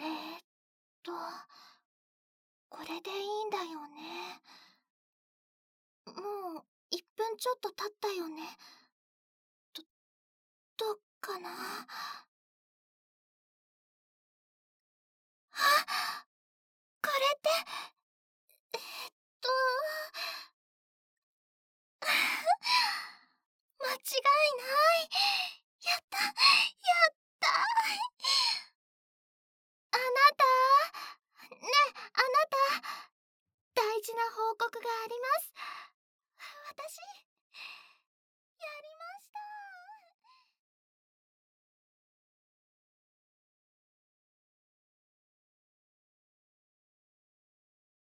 えーっと、これでいいんだよね。もう1分ちょっと経ったよね。ど、どうかな。あ、これって、えーっと、間違いない。やった、やった。あなた、ねえ、あなた、大事な報告があります。